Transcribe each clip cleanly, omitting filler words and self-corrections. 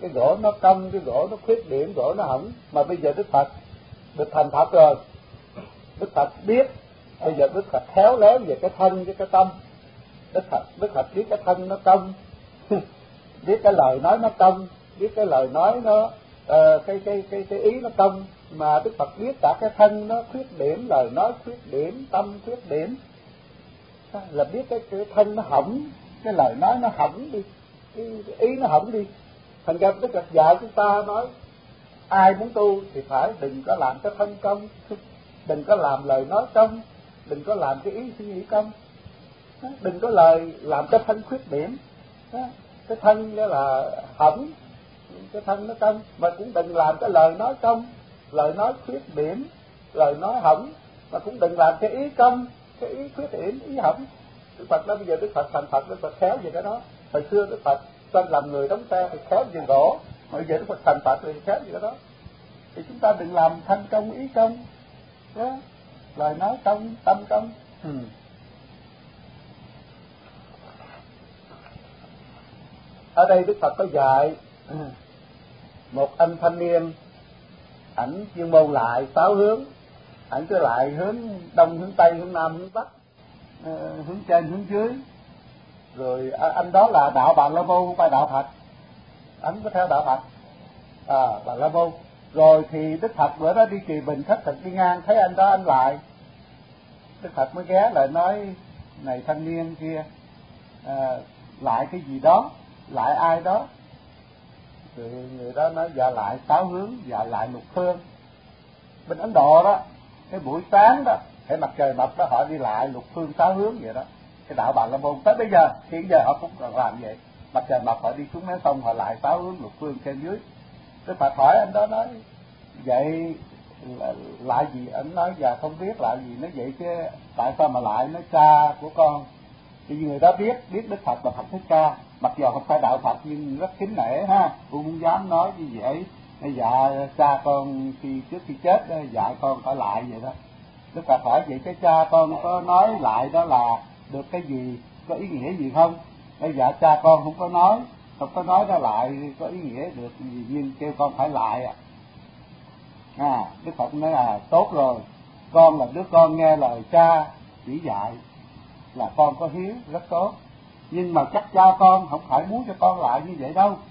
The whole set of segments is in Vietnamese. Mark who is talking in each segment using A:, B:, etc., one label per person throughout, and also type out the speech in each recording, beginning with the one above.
A: cái gỗ nó cong, cái gỗ nó khuyết điểm, gỗ nó hỏng. Mà bây giờ Đức Phật được thành Phật rồi, Đức Phật biết, bây giờ Đức Phật khéo léo về cái thân với cái tâm. Đức Phật biết cái thân nó cong, biết cái lời nói nó cong, biết cái lời nói nó cái ý nó cong, mà Đức Phật biết cả cái thân nó khuyết điểm, lời nói khuyết điểm, tâm khuyết điểm, là biết cái thân nó hỏng, cái lời nói nó hỏng đi, cái ý nó hỏng đi. Thành ra Đức Phật dạy chúng ta nói ai muốn tu thì phải đừng có làm cái thân cong, đừng có làm lời nói cong, đừng có làm cái ý suy nghĩ cong, đừng có lời làm cái thân khuyết điểm. Cái thân đó là hỏng, cái thân nó cong, mà cũng đừng làm cái lời nói cong, lời nói khuyết điểm, lời nói hỏng, mà cũng đừng làm cái ý cong, cái ý khuyết điểm, ý hỏng. Đức Phật đó, bây giờ Đức Phật thành Phật, Đức Phật khéo về cái đó. Hồi xưa Đức Phật tên làm người đóng xe thì khéo về gỗ, bây giờ Đức Phật thành Phật thì khéo về cái đó. Thì chúng ta đừng làm thân công, ý công, đó, lời nói công, tâm công. Ở đây Đức Phật có dạy một anh thanh niên, ảnh chuyên môn lại 6 hướng, ảnh cứ lại hướng đông, hướng tây, hướng nam, hướng bắc, hướng trên, hướng dưới. Rồi anh đó là đạo Bà La Môn, không phải đạo Phật. Anh có theo đạo Phật, Bà La Môn. Rồi thì Đức Phật bữa đó đi Kỳ Bình khất thực đi ngang, thấy anh đó anh lại, Đức Phật mới ghé lại nói: này thanh niên kia, lại cái gì đó, lại ai đó? Thì người đó nói: dạ lại 6 hướng, dạ lại lục phương. Bên Ấn Độ đó, cái buổi sáng đó, cái mặt trời mọc đó, họ đi lại lục phương 6 hướng vậy đó. Cái đạo Bà La Môn tới bây giờ, hiện giờ họ cũng còn làm vậy. Mặt trời mọc họ đi xuống mé sông, họ lại 6 hướng lục phương trên dưới. Đức Phật hỏi anh đó nói: vậy lại gì? Anh nói: dạ không biết lại gì. Nói: vậy chứ tại sao mà lại? Nói: cha của con. Thì người đó biết Đức Phật là Phật Thích Ca, mặc dù không phải đạo Phật nhưng rất kính nể ha, cũng không dám nói như vậy. Dạ cha con trước khi chết dạy con phải lại vậy đó. Đức Phật hỏi: vậy chứ cha con có nói lại đó là được cái gì, có ý nghĩa gì không? Dạ cha con không có nói đó lại có ý nghĩa được gì, nhưng kêu con phải lại Đức Phật nói là tốt rồi, con là đứa con nghe lời cha chỉ dạy, là con có hiếu rất tốt, nhưng mà chắc cha con không phải muốn cho con lại như vậy đâu.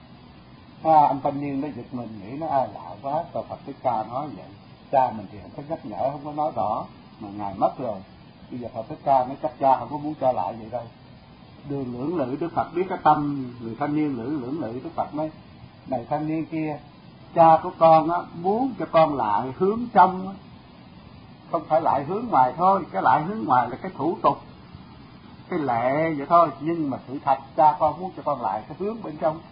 A: Anh thanh niên nó giật mình, nghĩ nó lạ quá, sao Phật Thích Ca nói vậy? Cha mình thì không có nhắc nhở, không có nói rõ, mà ngài mất rồi, bây giờ Phật Thích Ca nói chắc cha không có muốn cho lại vậy đâu. Đường lưỡng lự, Đức Phật biết cái tâm người thanh niên lưỡng lự. Đức Phật nói: này thanh niên kia, cha của con á muốn cho con lại hướng trong á, không phải lại hướng ngoài thôi. Cái lại hướng ngoài là cái thủ tục, cái lệ vậy thôi, nhưng mà sự thật cha con muốn cho con lại cái hướng bên trong.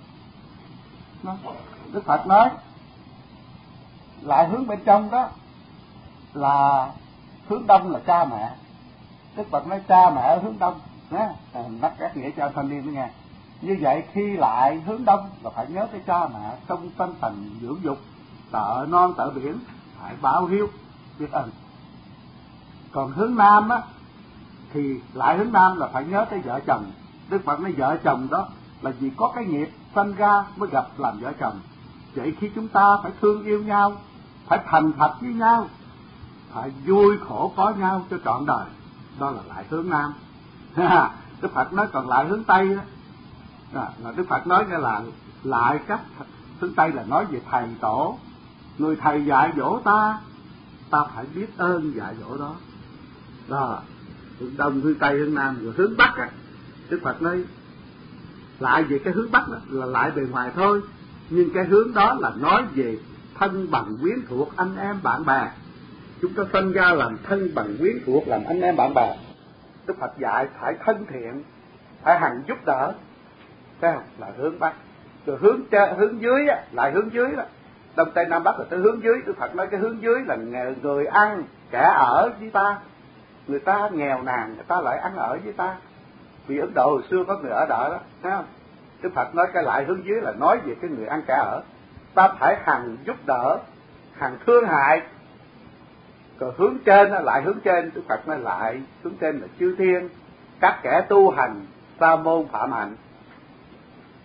A: Đức Phật nói lại hướng bên trong đó là hướng đông là cha mẹ. Đức Phật nói cha mẹ ở hướng đông nhé, nắp các nghĩa cho thanh niên đó nghe. Như vậy khi lại hướng đông là phải nhớ tới cha mẹ, trong tinh thần dưỡng dục, tợ non tợ biển, phải báo hiếu biết ơn. Còn hướng nam á thì lại hướng nam là phải nhớ tới vợ chồng. Đức Phật nói vợ chồng đó là vì có cái nghiệp sanh ra mới gặp làm vợ chồng. Vậy khi chúng ta phải thương yêu nhau, phải thành thật với nhau, phải vui khổ có nhau cho trọn đời, đó là lại hướng nam. Đức Phật nói còn lại hướng tây đó, là Đức Phật nói là lại cách hướng tây là nói về thầy tổ, người thầy dạy dỗ ta, ta phải biết ơn dạy dỗ đó. Đó, hướng đông, hướng tây, hướng nam. Rồi hướng bắc á, Đức Phật nói lại về cái hướng bắc đó là lại bề ngoài thôi, nhưng cái hướng đó là nói về thân bằng quyến thuộc, anh em bạn bè. Chúng ta sinh ra làm thân bằng quyến thuộc, làm anh em bạn bè. Đức Phật dạy phải thân thiện, phải hằng giúp đỡ, thấy không? Là hướng bắc. Rồi hướng dưới á, lại hướng dưới đó, đông tây nam bắc là tới hướng dưới. Đức Phật nói cái hướng dưới là người ăn kẻ ở với ta, người ta nghèo nàn người ta lại ăn ở với ta. Vì Ấn Độ hồi xưa có người ở đợ đó, thấy không? Đức Phật nói cái lại hướng dưới là nói về cái người ăn kẻ ở, ta phải hằng giúp đỡ, hằng thương hại. Còn hướng trên lại hướng trên, Đức Phật nói lại hướng trên là chư thiên, các kẻ tu hành sa môn phạm hạnh.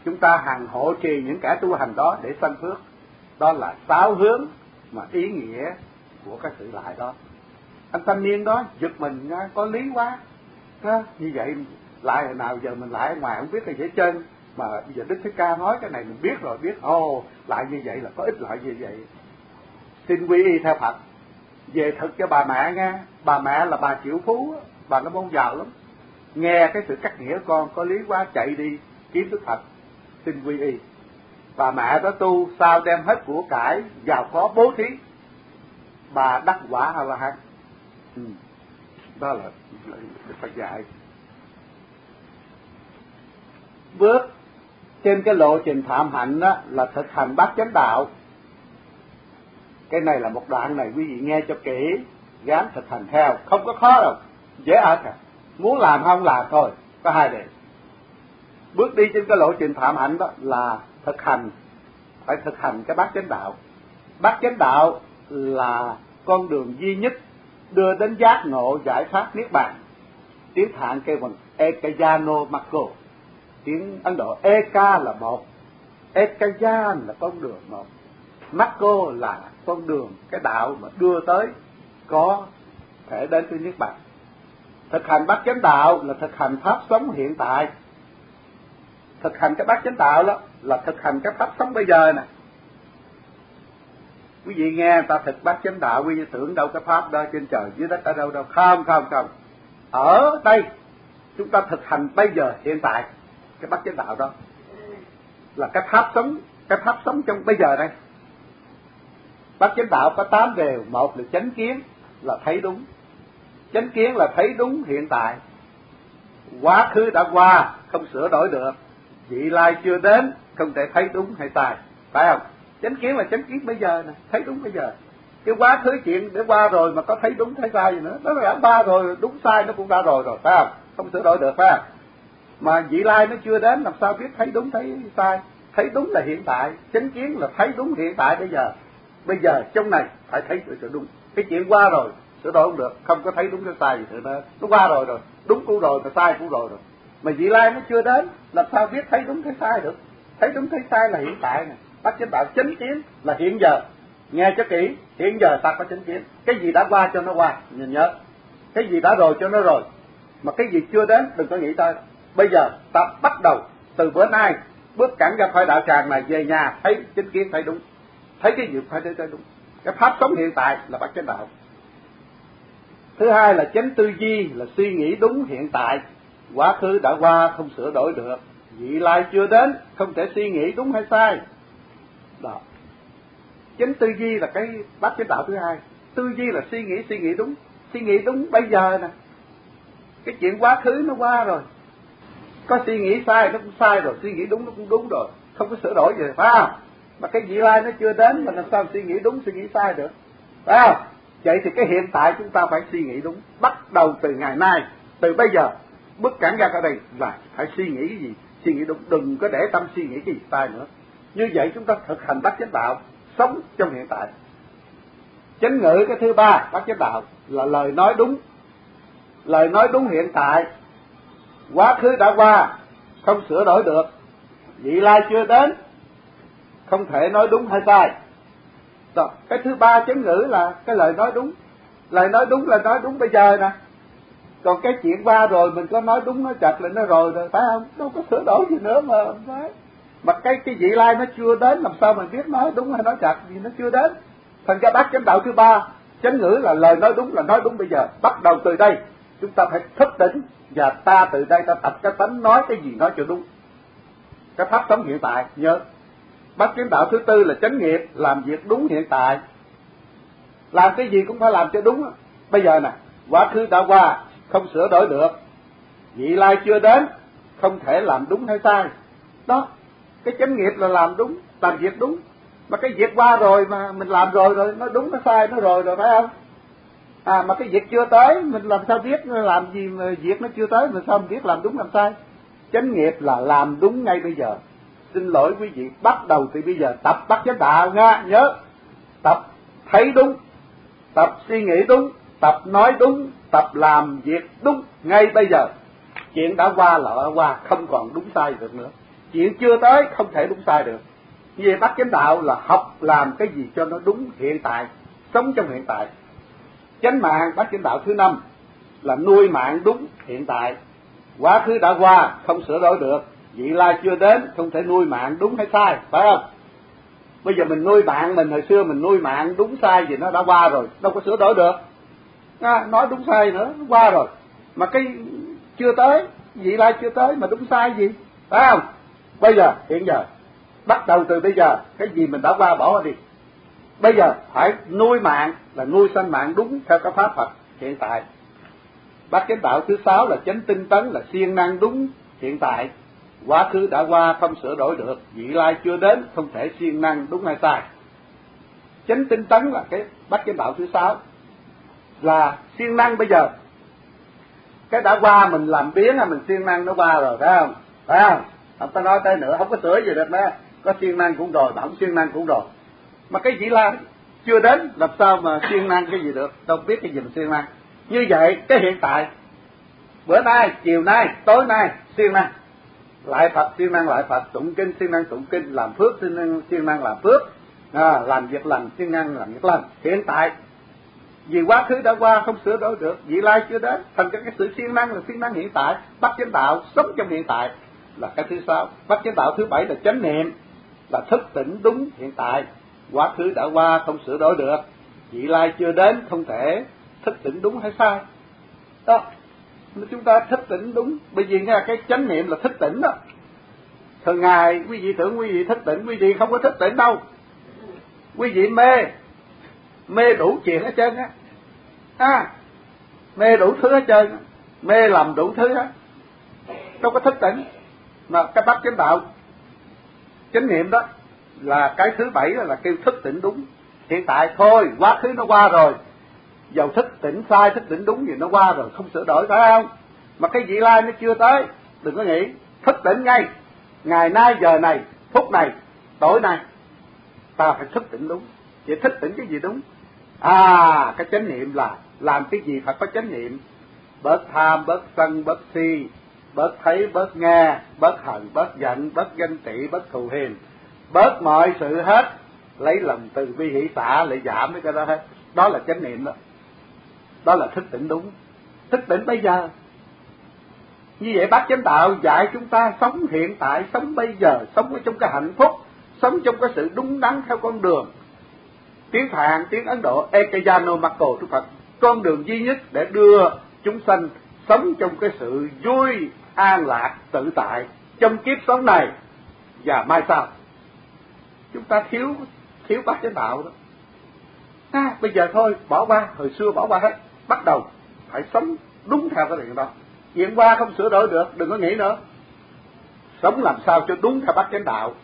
A: chúng ta hằng hộ trì những kẻ tu hành đó để sanh phước. Đó là 6 hướng mà ý nghĩa của cái sự lại đó. Anh thanh niên đó giật mình nha, có lý quá. Như vậy lại hồi nào giờ mình lại ở ngoài không biết là dễ chân, mà bây giờ Đức Thích Ca nói cái này mình biết rồi, biết lại như vậy là có ích lợi như vậy. Xin quy y theo Phật. Về thực cho bà mẹ nha, bà mẹ là bà triệu phú, bà nó môn giàu lắm. Nghe cái sự cắt nghĩa con có lý quá, chạy đi kiếm Đức Phật xin quy y. Bà mẹ đó tu sao đem hết của cải giàu có bố thí, bà đắc quả A La Hán. Đó là Đức Phật dạy. Bước trên cái lộ trình phạm hạnh đó là thực hành bát chánh đạo. Cái này là một đoạn này quý vị nghe cho kỹ, gắng thực hành theo, không có khó đâu, dễ ợt à. Muốn làm không làm thôi, có hai điều. Bước đi trên cái lộ trình phạm hạnh đó là thực hành, phải thực hành cái bát chánh đạo. Bát chánh đạo là con đường duy nhất đưa đến giác ngộ giải thoát niết bàn. Tiếng Phạn kêu bằng Ekayano Makko. Tiếng Ấn Độ Eka là một, Ekayan là con đường một, Makko là con đường, cái đạo mà đưa tới có thể đến với niết bàn. Thực hành bát chánh đạo là thực hành pháp sống hiện tại. Thực hành cái bát chánh đạo đó là thực hành cái pháp sống bây giờ nè. Quý vị nghe người ta thực bát chánh đạo, quý vị tưởng đâu cái pháp đó trên trời dưới đất ở đâu đâu. Không. Ở đây chúng ta thực hành bây giờ hiện tại. Cái bát chánh đạo đó là cái pháp sống trong bây giờ đây. Bát chánh đạo có 8 điều. Một là chánh kiến, là thấy đúng. Chánh kiến là thấy đúng hiện tại. Quá khứ đã qua, không sửa đổi được. Vị lai chưa đến, không thể thấy đúng hay sai, phải không? Chánh kiến là chánh kiến bây giờ nè, thấy đúng bây giờ. Cái quá khứ chuyện để qua rồi mà có thấy đúng thấy sai gì nữa, nó đã qua rồi, đúng sai nó cũng đã rồi, phải không? Không sửa đổi được, phải không? Mà vị lai nó chưa đến, làm sao biết thấy đúng thấy sai? Thấy đúng là hiện tại, chánh kiến là thấy đúng hiện tại bây giờ. Bây giờ trong này phải thấy sự đúng. Cái chuyện qua rồi sửa đổi không được, không có thấy đúng cái sai gì nữa. Nó qua rồi, đúng cũng rồi, mà sai cũng rồi. Mà vị lai nó chưa đến, làm sao biết thấy đúng thấy sai được? Thấy đúng thấy sai là hiện tại nè. Bát chánh đạo chánh kiến là hiện giờ. Nghe cho kỹ, hiện giờ ta có chánh kiến. Cái gì đã qua cho nó qua, nhìn nhớ. Cái gì đã rồi cho nó rồi. Mà cái gì chưa đến đừng có nghĩ tới. Bây giờ ta bắt đầu từ bữa nay bước cẳng ra khỏi đạo tràng này, về nhà thấy chánh kiến thấy đúng, thấy cái gì phải thấy đúng. Cái pháp sống hiện tại là bát chánh đạo. Thứ hai là chánh tư duy, là suy nghĩ đúng hiện tại. Quá khứ đã qua không sửa đổi được, vị lai chưa đến không thể suy nghĩ đúng hay sai. Đó. Chánh tư duy là cái bát chánh đạo thứ hai. Tư duy là suy nghĩ đúng bây giờ nè. Cái chuyện quá khứ nó qua rồi, có suy nghĩ sai nó cũng sai rồi, suy nghĩ đúng nó cũng đúng rồi, không có sửa đổi gì, phải không? Mà cái vị lai nó chưa đến mà làm sao suy nghĩ đúng suy nghĩ sai được, phải không? Vậy thì cái hiện tại chúng ta phải suy nghĩ đúng, bắt đầu từ ngày nay, từ bây giờ bước cẳng ra khỏi đây là phải suy nghĩ cái gì, suy nghĩ đúng, đừng có để tâm suy nghĩ cái gì sai nữa. Như vậy chúng ta thực hành bát chánh đạo, sống trong hiện tại. Chánh ngữ cái thứ ba bát chánh đạo là lời nói đúng. Lời nói đúng hiện tại. Quá khứ đã qua không sửa đổi được, vị lai chưa đến không thể nói đúng hay sai. Rồi, cái thứ ba chánh ngữ là cái lời nói đúng. Lời nói đúng là nói đúng bây giờ nè. Còn cái chuyện qua rồi mình có nói đúng nói chặt là nó rồi, phải không? Đâu có sửa đổi gì nữa mà phải. Mà cái vị lai nó chưa đến, làm sao mình biết nói đúng hay nói chặt, vì nó chưa đến. Thành ra bát chánh đạo thứ ba, chánh ngữ là lời nói đúng là nói đúng bây giờ. Bắt đầu từ đây chúng ta phải thức tỉnh, và ta từ đây ta tập cái tánh nói cái gì nói cho đúng. Cái pháp sống hiện tại nhớ. Bát chánh đạo thứ tư là chánh nghiệp, làm việc đúng hiện tại. Làm cái gì cũng phải làm cho đúng. Bây giờ nè, quá khứ đã qua không sửa đổi được, vị lai chưa đến không thể làm đúng hay sai. Đó, cái chánh nghiệp là làm đúng, làm việc đúng. Mà cái việc qua rồi mà mình làm rồi nó đúng nó sai nó rồi phải không? Mà cái việc chưa tới mình làm sao biết làm gì, mà việc nó chưa tới mình sao mình biết làm đúng làm sai. Chánh nghiệp là làm đúng ngay bây giờ. Xin lỗi quý vị, bắt đầu từ bây giờ tập bát chánh đạo nha, nhớ. Tập thấy đúng, tập suy nghĩ đúng, tập nói đúng, tập làm việc đúng ngay bây giờ. Chuyện đã qua là đã qua, không còn đúng sai được nữa. chuyện chưa tới không thể đúng sai được. Như vậy bát chánh đạo là học làm cái gì cho nó đúng hiện tại, sống trong hiện tại. Chánh mạng bát chánh đạo thứ 5 là nuôi mạng đúng hiện tại. Quá khứ đã qua không sửa đổi được, vị lai chưa đến không thể nuôi mạng đúng hay sai, phải không? Bây giờ mình nuôi bạn mình, hồi xưa mình nuôi mạng đúng sai gì nó đã qua rồi, đâu có sửa đổi được. Nói đúng sai nữa, nó qua rồi. Mà cái chưa tới, vị lai chưa tới mà đúng sai gì, phải không? Bây giờ, hiện giờ, bắt đầu từ bây giờ, cái gì mình đã qua bỏ đi. Bây giờ phải nuôi mạng, là nuôi sanh mạng đúng theo cái pháp Phật hiện tại. Bát chánh đạo thứ 6 là chánh tinh tấn, là siêng năng đúng hiện tại. Quá khứ đã qua không sửa đổi được, vị lai chưa đến không thể siêng năng đúng hay sai. Chánh tinh tấn là cái bát chánh đạo thứ 6, là siêng năng. Bây giờ cái đã qua mình làm biến là mình siêng năng, nó qua rồi, phải không? Phải không? Không có nói tới nữa, không có sửa gì được nữa. Có siêng năng cũng rồi, mà không siêng năng cũng rồi. Mà cái vị lai chưa đến làm sao mà siêng năng cái gì được, đâu biết cái gì mà siêng năng. Như vậy cái hiện tại, bữa nay, chiều nay, tối nay siêng năng lại Phật, siêng năng lại Phật, tụng kinh siêng năng tụng kinh, làm phước siêng năng làm phước, làm việc lành siêng năng làm việc lành. Hiện tại vì quá khứ đã qua không sửa đổi được, vị lai chưa đến, thành cho cái sự siêng năng là siêng năng hiện tại. Bát chánh đạo sống trong hiện tại là cái thứ 6. Bát chánh đạo thứ 7 là chánh niệm, là thức tỉnh đúng hiện tại. Quá khứ đã qua không sửa đổi được, vị lai chưa đến không thể thức tỉnh đúng hay sai. Đó, chúng ta thức tỉnh đúng, bởi vì nghe cái chánh niệm là thức tỉnh đó. Thường ngày quý vị tưởng quý vị thức tỉnh, quý vị không có thức tỉnh đâu. Quý vị mê đủ chuyện hết trơn á, mê đủ thứ hết trơn, mê làm đủ thứ hết, đâu có thức tỉnh. Mà cái bát chánh đạo chánh niệm đó là cái thứ 7, là kêu thức tỉnh đúng hiện tại thôi. Quá khứ nó qua rồi, dầu thức tỉnh sai thức tỉnh đúng gì nó qua rồi, không sửa đổi, phải không? Mà cái vị lai nó chưa tới, đừng có nghĩ thức tỉnh ngay ngày nay, giờ này, phút này, tối nay ta phải thức tỉnh đúng. Vậy thức tỉnh cái gì đúng? Cái chánh niệm là làm cái gì phải có chánh niệm. Bớt tham, bớt sân, bớt si, bớt thấy, bớt nghe, bớt hận, bớt giận, bớt ganh tị, bớt thù hiềm, bớt mọi sự hết, lấy lòng từ bi hỷ xả, lại giảm cái đó hết. Đó là chánh niệm đó. Đó là thức tỉnh đúng. Thức tỉnh bây giờ. Như vậy bát chánh đạo dạy chúng ta sống hiện tại, sống bây giờ, sống ở trong cái hạnh phúc, sống trong cái sự đúng đắn theo con đường. Tiếng Phạn, tiếng Ấn Độ Ekayano Mako Đức Phật, con đường duy nhất để đưa chúng sanh sống trong cái sự vui an lạc tự tại trong kiếp sống này và mai sau. Chúng ta thiếu bát chánh đạo đó. Bây giờ thôi bỏ qua, hồi xưa bỏ qua hết, bắt đầu phải sống đúng theo cái điều đó. Chuyện qua không sửa đổi được, đừng có nghĩ nữa. Sống làm sao cho đúng theo bát chánh đạo.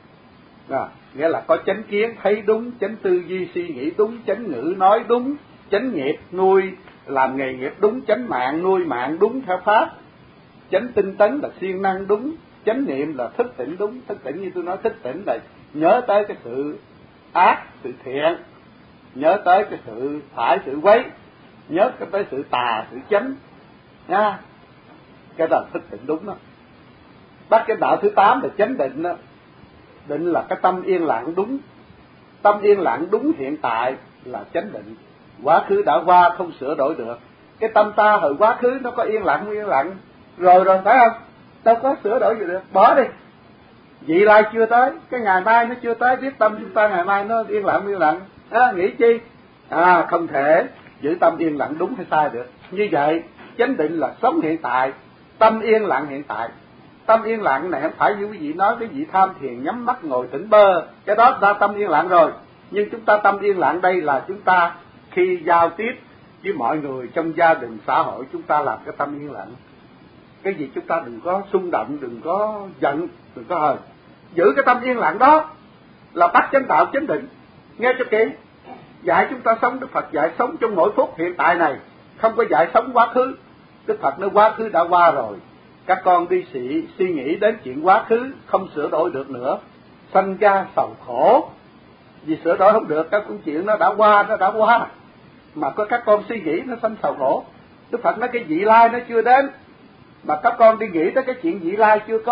A: Nghĩa là có chánh kiến thấy đúng, chánh tư duy suy nghĩ đúng, chánh ngữ nói đúng, chánh nghiệp nuôi làm nghề nghiệp đúng, chánh mạng nuôi mạng đúng theo pháp, chánh tinh tấn là siêng năng đúng, chánh niệm là thức tỉnh đúng. Thức tỉnh như tôi nói, thức tỉnh là nhớ tới cái sự ác, sự thiện, nhớ tới cái sự phải, sự quấy, nhớ tới sự tà, sự chánh nha. Cái đó là thức tỉnh đúng đó. Bát chánh đạo thứ 8 là chánh định đó. Định là cái tâm yên lặng đúng. Tâm yên lặng đúng hiện tại là chánh định. Quá khứ đã qua không sửa đổi được. Cái tâm ta hồi quá khứ nó có yên lặng không yên lặng rồi phải không? Đâu có sửa đổi gì được, bỏ đi. Vị lai chưa tới, cái ngày mai nó chưa tới, biết tâm chúng ta ngày mai nó yên lặng, nghĩ chi? Không thể giữ tâm yên lặng đúng hay sai được. Như vậy chánh định là sống hiện tại, tâm yên lặng hiện tại. Tâm yên lặng này không phải như quý vị nói cái vị tham thiền nhắm mắt ngồi tỉnh bơ, cái đó ta tâm yên lặng rồi. Nhưng chúng ta tâm yên lặng đây là chúng ta khi giao tiếp với mọi người trong gia đình xã hội, chúng ta làm cái tâm yên lặng. Cái gì chúng ta đừng có xung động, đừng có giận, đừng có hờn. Giữ cái tâm yên lặng đó là bát chánh đạo chánh định. Nghe cho kỹ. Dạy chúng ta sống, Đức Phật dạy sống trong mỗi phút hiện tại này, không có dạy sống quá khứ. Đức Phật nói quá khứ đã qua rồi, các con đi suy nghĩ đến chuyện quá khứ không sửa đổi được nữa, sanh ra sầu khổ. Vì sửa đổi không được, các chuyện nó đã qua, mà có các con suy nghĩ nó sanh sầu khổ. Đức Phật nói cái vị lai nó chưa đến, mà các con đi nghĩ tới cái chuyện vị lai chưa có,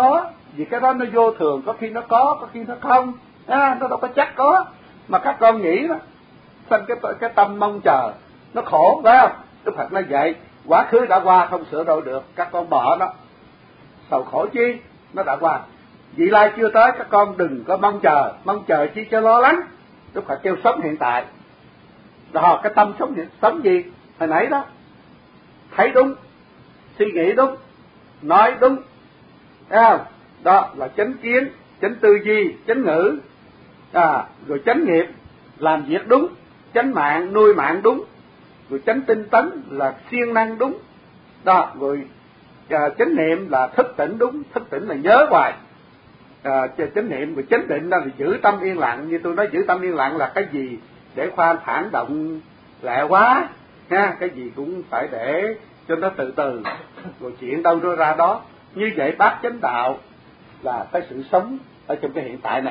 A: Vì cái đó nó vô thường, có khi nó có khi nó không, nó đâu có chắc có. Mà các con nghĩ đó, sanh cái tâm mong chờ, nó khổ, phải không? Đức Phật nói vậy, quá khứ đã qua không sửa đổi được, các con bỏ nó, sầu khổ chi, nó đã qua. Vị lai chưa tới, các con đừng có mong chờ chi cho lo lắng. Đức Phật kêu sống hiện tại. Đó, cái tâm sống gì? Hồi nãy đó, thấy đúng, suy nghĩ đúng, nói đúng, thấy không? Đó là chánh kiến, chánh tư duy, chánh ngữ, rồi chánh nghiệp, làm việc đúng, chánh mạng, nuôi mạng đúng, rồi chánh tinh tấn là siêng năng đúng, đó, rồi chánh niệm là thức tỉnh đúng, thức tỉnh là nhớ hoài, chánh niệm, rồi chánh định là giữ tâm yên lặng. Như tôi nói, giữ tâm yên lặng là cái gì để khoan thản động lẹ quá, cái gì cũng phải để cho nó từ từ, rồi chuyện đâu nó ra đó. Như vậy bát chánh đạo là cái sự sống ở trong cái hiện tại này.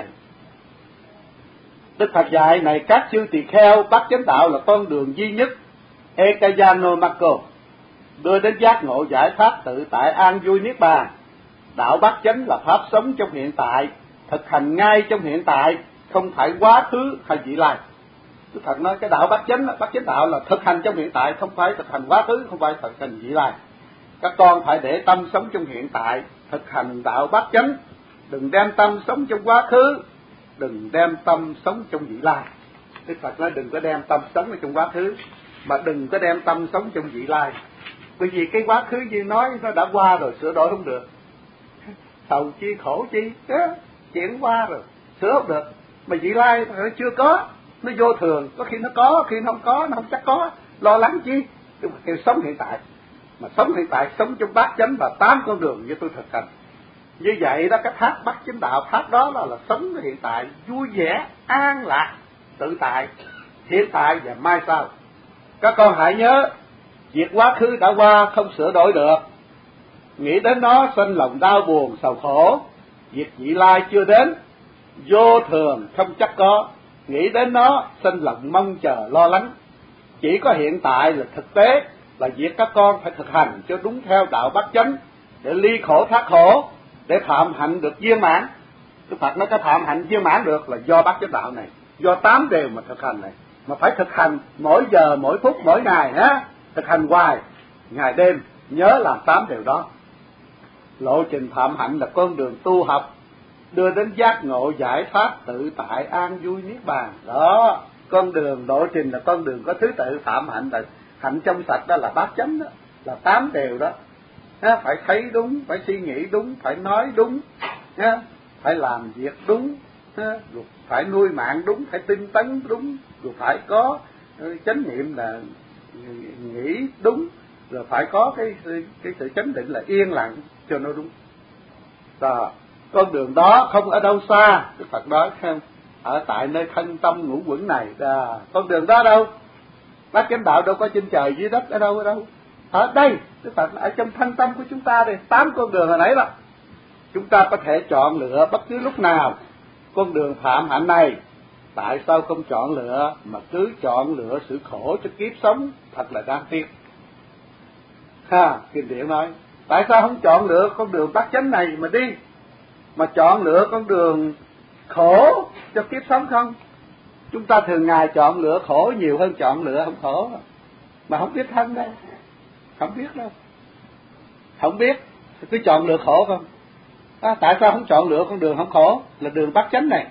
A: Đức Phật dạy này các chư tỳ kheo, bát chánh đạo là con đường duy nhất, ekayano mako, đưa đến giác ngộ giải thoát tự tại an vui niết bàn. Đạo bát chánh là pháp sống trong hiện tại, thực hành ngay trong hiện tại, không phải quá khứ hay vị lai. Đức Phật nói cái đạo bát chánh đạo là thực hành trong hiện tại, không phải thực hành quá khứ, không phải thực hành vị lai. Các con phải để tâm sống trong hiện tại, thực hành đạo bát chánh, đừng đem tâm sống trong quá khứ, đừng đem tâm sống trong vị lai. Đức Phật nói đừng có đem tâm sống ở trong quá khứ, mà đừng có đem tâm sống trong vị lai. Bởi vì cái quá khứ như nói nó đã qua rồi, sửa đổi không được. Sầu chi khổ chi, chuyện qua rồi, sửa không được. Mà vị lai nó chưa có, nó vô thường, có khi nó có, khi nó không có, nó không chắc có, lo lắng chi. Đức Phật kêu sống hiện tại. Mà sống hiện tại, sống trong bát chánh và 8 con đường như tôi thực hành. Như vậy đó, cái thác bát chánh đạo, thác đó là sống hiện tại, vui vẻ, an lạc, tự tại, hiện tại và mai sau. Các con hãy nhớ, việc quá khứ đã qua không sửa đổi được, nghĩ đến nó sanh lòng đau buồn sầu khổ. Việc vị lai chưa đến, vô thường không chắc có, nghĩ đến nó sanh lòng mong chờ lo lắng. Chỉ có hiện tại là thực tế, là việc các con phải thực hành cho đúng theo đạo bát chánh, để ly khổ thoát khổ, để phạm hạnh được viên mãn. Đức Phật nói cái phạm hạnh viên mãn được là do bát chánh đạo này, do 8 điều mà thực hành này. Mà phải thực hành mỗi giờ, mỗi phút, mỗi ngày, thực hành hoài, ngày đêm, nhớ làm 8 điều đó. Lộ trình phạm hạnh là con đường tu học, đưa đến giác ngộ giải thoát tự tại an vui niết bàn. Đó, con đường lộ trình là con đường có thứ tự phạm hạnh, là hạnh trong sạch, đó là bát chánh đó, là 8 điều đó. Phải thấy đúng, phải suy nghĩ đúng, phải nói đúng, phải làm việc đúng, rồi phải nuôi mạng đúng, phải tinh tấn đúng, rồi phải có chánh niệm là nghĩ đúng, rồi phải có cái sự chánh định là yên lặng cho nó đúng. Đó, con đường đó không ở đâu xa. Đức Phật nói không, ở tại nơi thân tâm ngũ quẩn này. Con đường đó đâu? Bát chánh đạo đâu có trên trời dưới đất, ở đâu? Ở đây. Đức Phật ở trong thân tâm của chúng ta đây. 8 con đường hồi nãy đó, chúng ta có thể chọn lựa bất cứ lúc nào con đường phạm hạnh này. Tại sao không chọn lựa mà cứ chọn lựa sự khổ cho kiếp sống? Thật là đáng tiếc. Kinh điển nói, tại sao không chọn lựa con đường bát chánh này mà đi, mà chọn lựa con đường khổ cho kiếp sống không? Chúng ta thường ngày chọn lựa khổ nhiều hơn chọn lựa không khổ, mà không biết thân đâu, không biết đâu, không biết, cứ chọn lựa khổ không. Tại sao không chọn lựa con đường không khổ, là đường bát chánh này?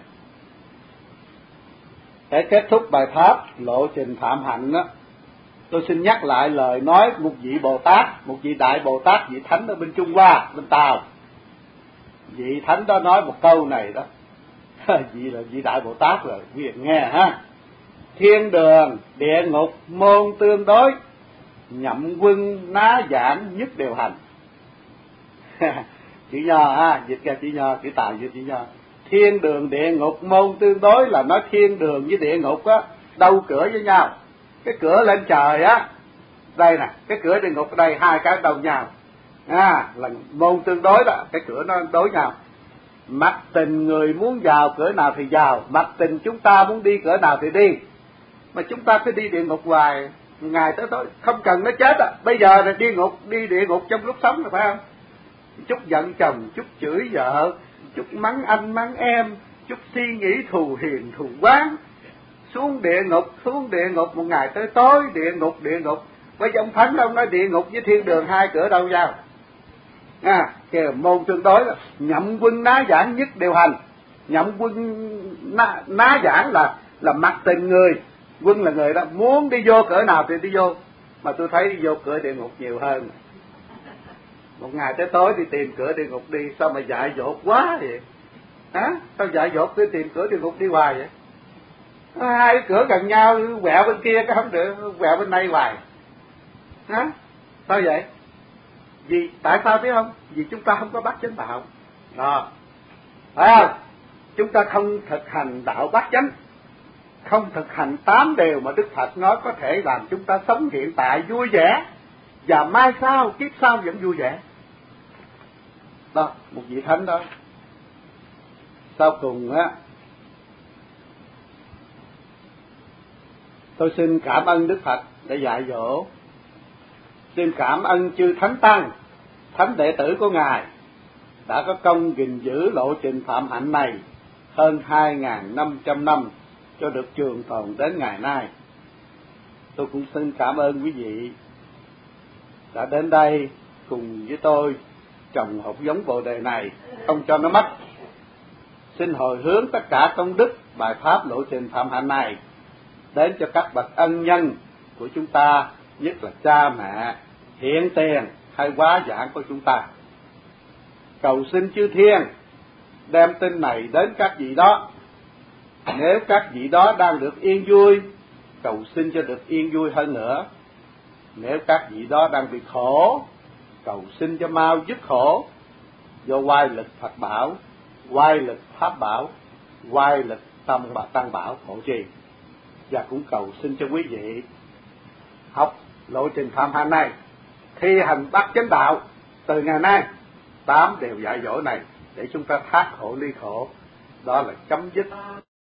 A: Để kết thúc bài pháp lộ trình phạm hạnh đó, tôi xin nhắc lại lời nói một vị Bồ Tát, một vị Đại Bồ Tát, vị Thánh ở bên Trung Hoa, bên Tàu. Vị Thánh đó nói một câu này đó, vị là vị Đại Bồ Tát rồi, quý vị nghe ha. Thiên đường, địa ngục môn tương đối, nhậm quân ná giảng nhất đều hành. Chữ Nho dịch ra chữ Nho, chữ Tàu dịch chữ Nho. Thiên đường, địa ngục môn tương đối là nói thiên đường với địa ngục á, đâu cửa với nhau. Cái cửa lên trời á, đây nè, cái cửa địa ngục ở đây, hai cái đầu nhau, là môn tương đối đó, cái cửa nó đối nhau. Mặc tình người muốn vào cửa nào thì vào, mặc tình chúng ta muốn đi cửa nào thì đi. Mà chúng ta cứ đi địa ngục hoài, ngày tới tối, không cần nó chết á. Bây giờ là đi địa ngục trong lúc sống rồi phải không? Chút giận chồng, chút chửi vợ, chút mắng anh mắng em, chút suy nghĩ thù hiền thù oán, xuống địa ngục một ngày tới tối, địa ngục. Bây giờ ông Thánh ông nói địa ngục với thiên đường hai cửa đâu nhau? Kìa môn tương đối là nhậm quân ná giảng nhất điều hành. Nhậm quân ná giảng là mặc tình người, quân là người đó muốn đi vô cửa nào thì đi vô, mà tôi thấy đi vô cửa địa ngục nhiều hơn. Một ngày tới tối đi tìm cửa địa ngục đi, sao mà dại dột quá vậy? Sao dại dột cứ tìm cửa địa ngục đi hoài vậy? Hai cái cửa gần nhau, quẹo bên kia cái không được, quẹo bên đây hoài. Sao vậy? Vì tại sao biết không? Vì chúng ta không có bát chánh đạo. Phải không? Chúng ta không thực hành đạo bát chánh, không thực hành 8 điều mà Đức Phật nói có thể làm chúng ta sống hiện tại vui vẻ, và mai sau kiếp sau vẫn vui vẻ. Đó, một vị thánh đó. Sau cùng á, tôi xin cảm ơn Đức Phật đã dạy dỗ, xin cảm ơn chư thánh tăng, thánh đệ tử của Ngài đã có công gìn giữ lộ trình phạm hạnh này hơn 2.500 năm cho được trường tồn đến ngày nay. Tôi cũng xin cảm ơn quý vị đã đến đây cùng với tôi trồng hạt giống bồ đề này, không cho nó mất. Xin hồi hướng tất cả công đức bài pháp lộ trình phạm hạnh này đến cho các bậc ân nhân của chúng ta, nhất là cha mẹ, hiện tiền hay quá giảng của chúng ta. Cầu xin chư thiên đem tin này đến các vị đó. Nếu các vị đó đang được yên vui, cầu xin cho được yên vui hơn nữa. Nếu các vị đó đang bị khổ, cầu xin cho mau dứt khổ do oai lực Phật bảo, oai lực Pháp bảo, oai lực Tăng bảo hộ trì. Và cũng cầu xin cho quý vị học lộ trình phạm hạnh này, thi hành bát chánh đạo từ ngày nay, 8 điều dạy dỗ này để chúng ta thoát khổ ly khổ, đó là chấm dứt